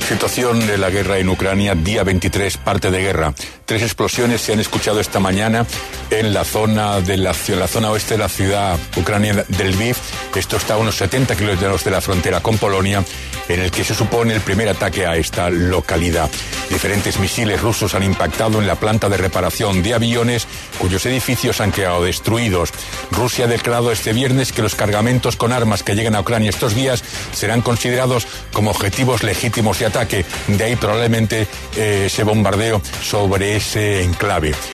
Situación de la guerra en Ucrania, día 23, parte de guerra. 3 explosiones se han escuchado esta mañana en la zona oeste de la ciudad ucraniana de Lviv. Esto está a unos 70 kilómetros de la frontera con Polonia, en el que se supone el primer ataque a esta localidad. Diferentes misiles rusos han impactado en la planta de reparación de aviones, cuyos edificios han quedado destruidos. Rusia ha declarado este viernes que los cargamentos con armas que llegan a Ucrania estos días serán considerados como objetivos legítimos de ataque. De ahí probablemente ese bombardeo sobre ese enclave.